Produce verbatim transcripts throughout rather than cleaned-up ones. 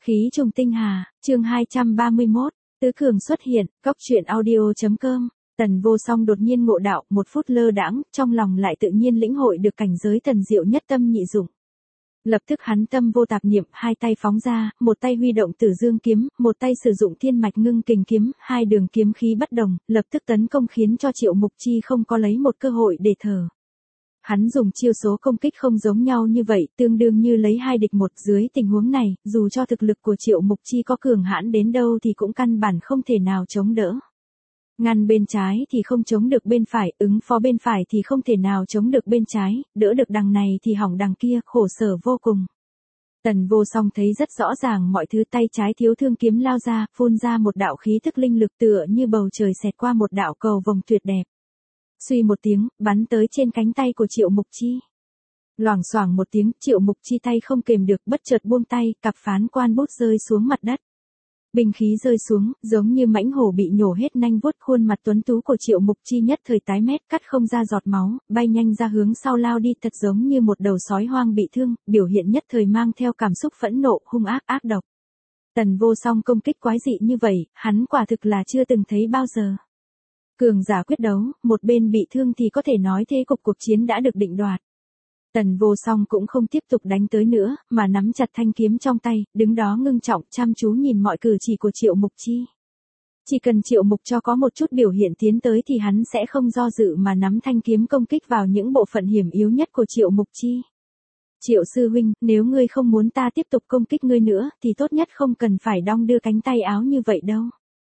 Khí trùng tinh hà, chương hai trăm ba mươi mốt, Tứ Cường xuất hiện, cóc truyện audio.com. Tần Vô Song đột nhiên ngộ đạo, một phút lơ đãng, trong lòng lại tự nhiên lĩnh hội được cảnh giới tần diệu nhất tâm nhị dụng. Lập tức hắn tâm vô tạp niệm, hai tay phóng ra, một tay huy động Tử Dương kiếm, một tay sử dụng Thiên Mạch Ngưng Kình kiếm, hai đường kiếm khí bất đồng, lập tức tấn công khiến cho Triệu Mục Chi không có lấy một cơ hội để thở. Hắn dùng chiêu số công kích không giống nhau như vậy, tương đương như lấy hai địch một. Dưới tình huống này, dù cho thực lực của Triệu Mục Chi có cường hãn đến đâu thì cũng căn bản không thể nào chống đỡ. Ngăn bên trái thì không chống được bên phải, ứng phó bên phải thì không thể nào chống được bên trái, đỡ được đằng này thì hỏng đằng kia, khổ sở vô cùng. Tần Vô Song thấy rất rõ ràng mọi thứ, tay trái thiếu thương kiếm lao ra, phun ra một đạo khí tức linh lực tựa như bầu trời xẹt qua một đạo cầu vồng tuyệt đẹp. Suy một tiếng, bắn tới trên cánh tay của Triệu Mục Chi. Loảng xoảng một tiếng, Triệu Mục Chi tay không kềm được, bất chợt buông tay, cặp phán quan bút rơi xuống mặt đất. Binh khí rơi xuống, giống như mãnh hổ bị nhổ hết nanh vuốt, khuôn mặt tuấn tú của Triệu Mục Chi nhất thời tái mét, cắt không ra giọt máu, bay nhanh ra hướng sau lao đi, thật giống như một đầu sói hoang bị thương, biểu hiện nhất thời mang theo cảm xúc phẫn nộ, hung ác ác độc. Tần Vô Song công kích quái dị như vậy, hắn quả thực là chưa từng thấy bao giờ. Cường giả quyết đấu, một bên bị thương thì có thể nói thế cục cuộc chiến đã được định đoạt. Tần Vô Song cũng không tiếp tục đánh tới nữa, mà nắm chặt thanh kiếm trong tay, đứng đó ngưng trọng, chăm chú nhìn mọi cử chỉ của Triệu Mục Chi. Chỉ cần Triệu Mục cho có một chút biểu hiện tiến tới thì hắn sẽ không do dự mà nắm thanh kiếm công kích vào những bộ phận hiểm yếu nhất của Triệu Mục Chi. Triệu sư huynh, nếu ngươi không muốn ta tiếp tục công kích ngươi nữa, thì tốt nhất không cần phải đong đưa cánh tay áo như vậy đâu.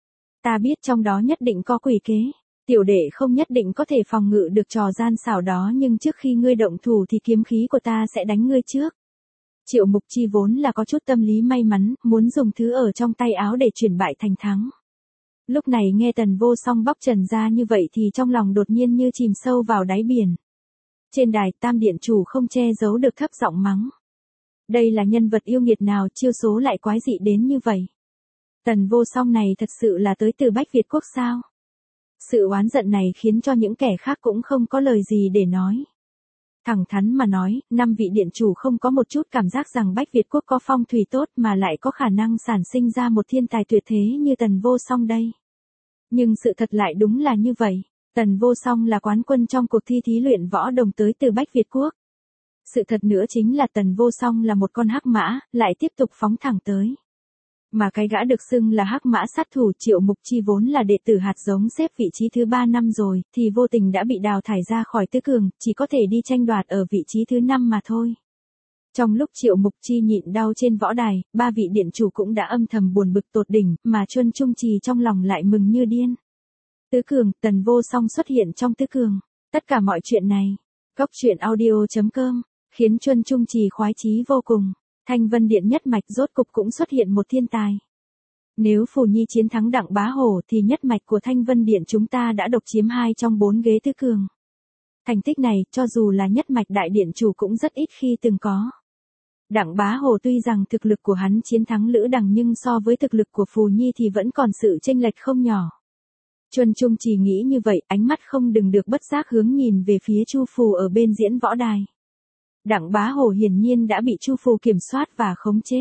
Ta biết trong đó nhất định có quỷ kế. Tiểu đệ không nhất định có thể phòng ngự được trò gian xảo đó, nhưng trước khi ngươi động thủ thì kiếm khí của ta sẽ đánh ngươi trước. Triệu Mục Chi vốn là có chút tâm lý may mắn, muốn dùng thứ ở trong tay áo để chuyển bại thành thắng. Lúc này nghe Tần Vô Song bóc trần ra như vậy thì trong lòng đột nhiên như chìm sâu vào đáy biển. Trên đài, Tam Điện Chủ không che giấu được thấp giọng mắng. Đây là nhân vật yêu nghiệt nào, chiêu số lại quái dị đến như vậy. Tần Vô Song này thật sự là tới từ Bách Việt Quốc sao? Sự oán giận này khiến cho những kẻ khác cũng không có lời gì để nói. Thẳng thắn mà nói, năm vị điện chủ không có một chút cảm giác rằng Bách Việt Quốc có phong thủy tốt mà lại có khả năng sản sinh ra một thiên tài tuyệt thế như Tần Vô Song đây. Nhưng sự thật lại đúng là như vậy. Tần Vô Song là quán quân trong cuộc thi thí luyện võ đồng tới từ Bách Việt Quốc. Sự thật nữa chính là Tần Vô Song là một con hắc mã, lại tiếp tục phóng thẳng tới. Mà cái gã được xưng là hắc mã sát thủ Triệu Mục Chi vốn là đệ tử hạt giống xếp vị trí thứ ba năm rồi, thì vô tình đã bị đào thải ra khỏi tứ cường, chỉ có thể đi tranh đoạt ở vị trí thứ năm mà thôi. Trong lúc Triệu Mục Chi nhịn đau trên võ đài, ba vị điện chủ cũng đã âm thầm buồn bực tột đỉnh, mà Chuân Trung Trì trong lòng lại mừng như điên. Tứ cường, Tần Vô Song xuất hiện trong tứ cường. Tất cả mọi chuyện này, cóc truyện audio.com, khiến Chuân Trung Trì khoái chí vô cùng. Thanh Vân Điện nhất mạch rốt cục cũng xuất hiện một thiên tài. Nếu Phù Nhi chiến thắng Đặng Bá Hổ thì nhất mạch của Thanh Vân Điện chúng ta đã độc chiếm hai trong bốn ghế tứ cường. Thành tích này, cho dù là nhất mạch đại điện chủ cũng rất ít khi từng có. Đặng Bá Hổ tuy rằng thực lực của hắn chiến thắng Lữ Đằng nhưng so với thực lực của Phù Nhi thì vẫn còn sự chênh lệch không nhỏ. Chuân Trung chỉ nghĩ như vậy, ánh mắt không đừng được bất giác hướng nhìn về phía Chu Phù ở bên diễn võ đài. Đặng Bá Hổ hiển nhiên đã bị Chu Phù kiểm soát và khống chế.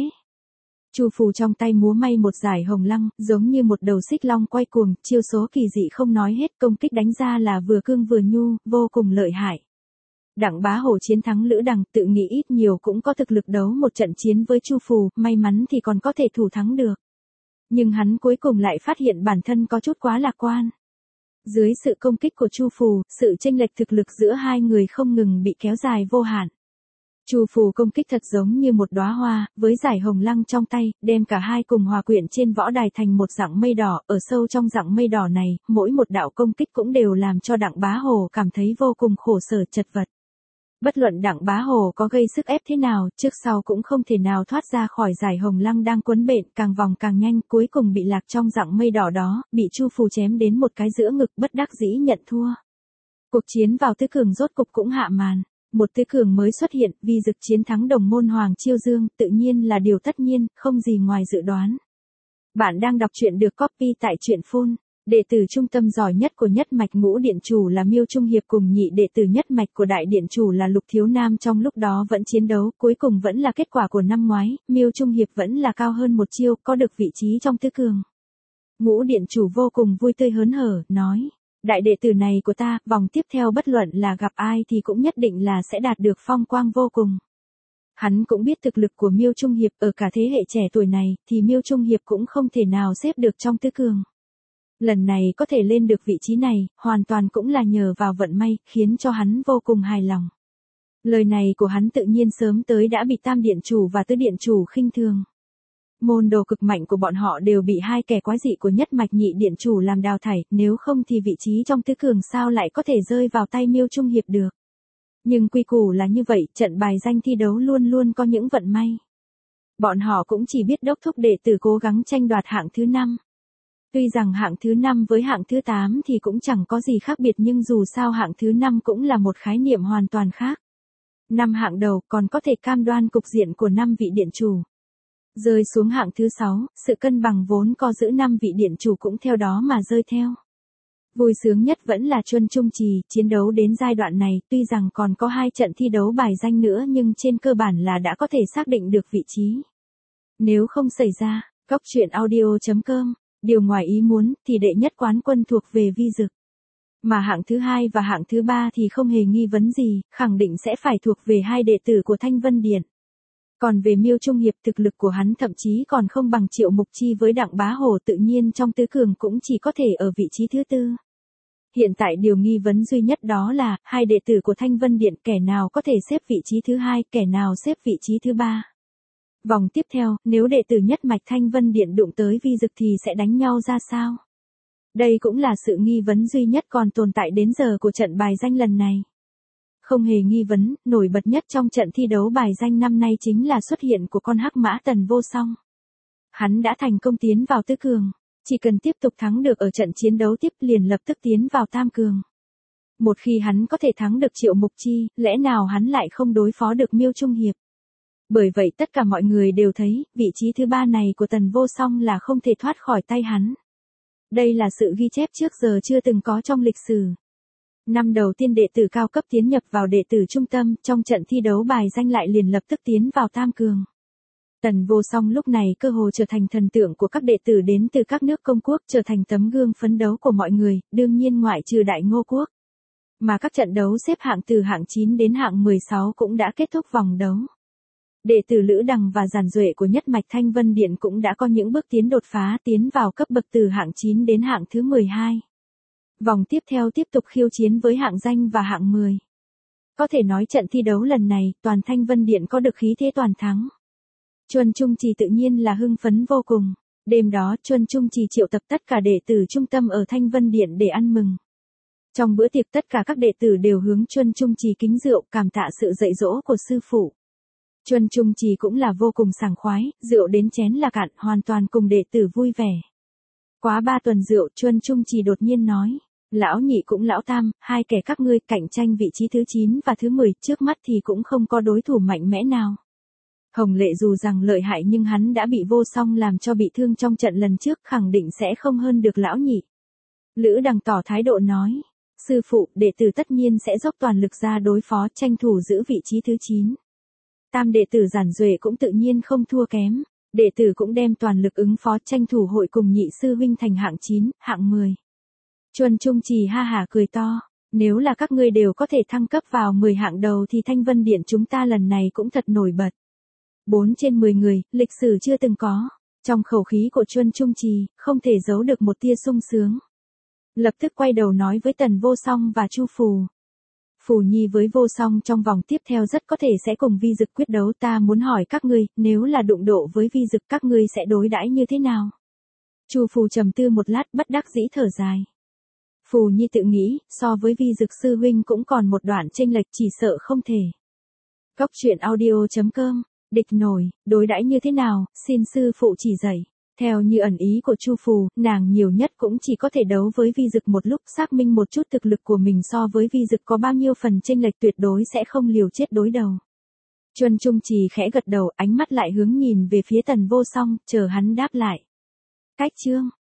Chu Phù trong tay múa may một dải hồng lăng, giống như một đầu xích long quay cuồng, chiêu số kỳ dị không nói hết, công kích đánh ra là vừa cương vừa nhu, vô cùng lợi hại. Đặng Bá Hổ chiến thắng Lữ Đằng, tự nghĩ ít nhiều cũng có thực lực đấu một trận chiến với Chu Phù, may mắn thì còn có thể thủ thắng được. Nhưng hắn cuối cùng lại phát hiện bản thân có chút quá lạc quan. Dưới sự công kích của Chu Phù, sự chênh lệch thực lực giữa hai người không ngừng bị kéo dài vô hạn. Chu Phù công kích thật giống như một đóa hoa, với dải hồng lăng trong tay, đem cả hai cùng hòa quyện trên võ đài thành một dặng mây đỏ, ở sâu trong dặng mây đỏ này, mỗi một đạo công kích cũng đều làm cho Đặng Bá Hổ cảm thấy vô cùng khổ sở chật vật. Bất luận Đặng Bá Hổ có gây sức ép thế nào, trước sau cũng không thể nào thoát ra khỏi dải hồng lăng đang quấn bện, càng vòng càng nhanh, cuối cùng bị lạc trong dặng mây đỏ đó, bị Chu Phù chém đến một cái giữa ngực, bất đắc dĩ nhận thua. Cuộc chiến vào tứ cường rốt cục cũng hạ màn. Một tứ cường mới xuất hiện, Vi Dực chiến thắng đồng môn Hoàng Chiêu Dương, tự nhiên là điều tất nhiên, không gì ngoài dự đoán. Bạn đang đọc truyện được copy tại truyện phun. Đệ tử trung tâm giỏi nhất của nhất mạch ngũ điện chủ là Miêu Trung Hiệp cùng nhị đệ tử nhất mạch của đại điện chủ là Lục Thiếu Nam trong lúc đó vẫn chiến đấu, cuối cùng vẫn là kết quả của năm ngoái, Miêu Trung Hiệp vẫn là cao hơn một chiêu, có được vị trí trong tứ cường. Ngũ điện chủ vô cùng vui tươi hớn hở, nói, đại đệ tử này của ta, vòng tiếp theo bất luận là gặp ai thì cũng nhất định là sẽ đạt được phong quang vô cùng. Hắn cũng biết thực lực của Miêu Trung Hiệp ở cả thế hệ trẻ tuổi này, thì Miêu Trung Hiệp cũng không thể nào xếp được trong tứ cường. Lần này có thể lên được vị trí này, hoàn toàn cũng là nhờ vào vận may, khiến cho hắn vô cùng hài lòng. Lời này của hắn tự nhiên sớm tới đã bị tam điện chủ và tứ điện chủ khinh thường. Môn đồ cực mạnh của bọn họ đều bị hai kẻ quái dị của nhất mạch nhị điện chủ làm đào thải, nếu không thì vị trí trong tứ cường sao lại có thể rơi vào tay Miêu Trung Hiệp được. Nhưng quy củ là như vậy, trận bài danh thi đấu luôn luôn có những vận may. Bọn họ cũng chỉ biết đốc thúc đệ tử cố gắng tranh đoạt hạng thứ năm. Tuy rằng hạng thứ năm với hạng thứ tám thì cũng chẳng có gì khác biệt nhưng dù sao hạng thứ năm cũng là một khái niệm hoàn toàn khác. Năm hạng đầu còn có thể cam đoan cục diện của năm vị điện chủ. Rơi xuống hạng thứ sáu, sự cân bằng vốn có giữ năm vị điện chủ cũng theo đó mà rơi theo. Vui sướng nhất vẫn là Chuân Trung Trì, chiến đấu đến giai đoạn này, tuy rằng còn có hai trận thi đấu bài danh nữa nhưng trên cơ bản là đã có thể xác định được vị trí. Nếu không xảy ra, Cóc Truyện Audio chấm com, điều ngoài ý muốn thì đệ nhất quán quân thuộc về Vi Dực. Mà hạng thứ hai và hạng thứ ba thì không hề nghi vấn gì, khẳng định sẽ phải thuộc về hai đệ tử của Thanh Vân Điện. Còn về Miêu Trung Hiệp thực lực của hắn thậm chí còn không bằng Triệu Mục Chi với Đặng Bá Hổ tự nhiên trong tứ cường cũng chỉ có thể ở vị trí thứ tư. Hiện tại điều nghi vấn duy nhất đó là, hai đệ tử của Thanh Vân Điện kẻ nào có thể xếp vị trí thứ hai, kẻ nào xếp vị trí thứ ba. Vòng tiếp theo, nếu đệ tử nhất mạch Thanh Vân Điện đụng tới Vi Dực thì sẽ đánh nhau ra sao? Đây cũng là sự nghi vấn duy nhất còn tồn tại đến giờ của trận bài danh lần này. Không hề nghi vấn, nổi bật nhất trong trận thi đấu bài danh năm nay chính là xuất hiện của con hắc mã Tần Vô Song. Hắn đã thành công tiến vào tứ cường, chỉ cần tiếp tục thắng được ở trận chiến đấu tiếp liền lập tức tiến vào tam cường. Một khi hắn có thể thắng được Triệu Mục Chi, lẽ nào hắn lại không đối phó được Miêu Trung Hiệp? Bởi vậy tất cả mọi người đều thấy, vị trí thứ ba này của Tần Vô Song là không thể thoát khỏi tay hắn. Đây là sự ghi chép trước giờ chưa từng có trong lịch sử. Năm đầu tiên đệ tử cao cấp tiến nhập vào đệ tử trung tâm, trong trận thi đấu bài danh lại liền lập tức tiến vào tam cường. Tần Vô Song lúc này cơ hồ trở thành thần tượng của các đệ tử đến từ các nước công quốc, trở thành tấm gương phấn đấu của mọi người, đương nhiên ngoại trừ Đại Ngô Quốc. Mà các trận đấu xếp hạng từ hạng chín đến hạng mười sáu cũng đã kết thúc vòng đấu. Đệ tử Lữ Đằng và Giản Duệ của nhất mạch Thanh Vân Điện cũng đã có những bước tiến đột phá tiến vào cấp bậc từ hạng chín đến hạng thứ mười hai. Vòng tiếp theo tiếp tục khiêu chiến với hạng danh và hạng mười. Có thể nói trận thi đấu lần này, toàn Thanh Vân Điện có được khí thế toàn thắng. Chuân Trung Trì tự nhiên là hưng phấn vô cùng. Đêm đó Chuân Trung Trì triệu tập tất cả đệ tử trung tâm ở Thanh Vân Điện để ăn mừng. Trong bữa tiệc tất cả các đệ tử đều hướng Chuân Trung Trì kính rượu cảm tạ sự dạy dỗ của sư phụ. Chuân Trung Trì cũng là vô cùng sảng khoái, rượu đến chén là cạn, hoàn toàn cùng đệ tử vui vẻ. Quá ba tuần rượu, Chuân Trung Trì đột nhiên nói, lão nhị cũng lão tam, hai kẻ các ngươi cạnh tranh vị trí thứ chín và thứ mười, trước mắt thì cũng không có đối thủ mạnh mẽ nào. Hồng Lệ dù rằng lợi hại nhưng hắn đã bị Vô Song làm cho bị thương trong trận lần trước, khẳng định sẽ không hơn được lão nhị. Lữ Đằng tỏ thái độ nói, sư phụ, đệ tử tất nhiên sẽ dốc toàn lực ra đối phó, tranh thủ giữ vị trí thứ chín. Tam đệ tử Giản Duệ cũng tự nhiên không thua kém, đệ tử cũng đem toàn lực ứng phó tranh thủ hội cùng nhị sư huynh thành hạng chín, hạng mười. Chuân Trung Trì ha hả cười to, nếu là các ngươi đều có thể thăng cấp vào mười hạng đầu thì Thanh Vân Điện chúng ta lần này cũng thật nổi bật. bốn trên mười người, lịch sử chưa từng có. Trong khẩu khí của Chuân Trung Trì, không thể giấu được một tia sung sướng. Lập tức quay đầu nói với Tần Vô Song và Chu Phù. Phù Nhi với Vô Song trong vòng tiếp theo rất có thể sẽ cùng Vi Dực quyết đấu, ta muốn hỏi các ngươi, nếu là đụng độ với Vi Dực các ngươi sẽ đối đãi như thế nào? Chu Phù trầm tư một lát bất đắc dĩ thở dài. Phù Nhi tự nghĩ, so với Vi Dực sư huynh cũng còn một đoạn chênh lệch, chỉ sợ không thể. Cóc Truyện Audio chấm com, địch nổi, đối đãi như thế nào, xin sư phụ chỉ dạy. Theo như ẩn ý của Chu Phù, nàng nhiều nhất cũng chỉ có thể đấu với Vi Dực một lúc, xác minh một chút thực lực của mình so với Vi Dực có bao nhiêu phần chênh lệch, tuyệt đối sẽ không liều chết đối đầu. Chuân Trung Trì khẽ gật đầu, ánh mắt lại hướng nhìn về phía Tần Vô Song, chờ hắn đáp lại. Cách chương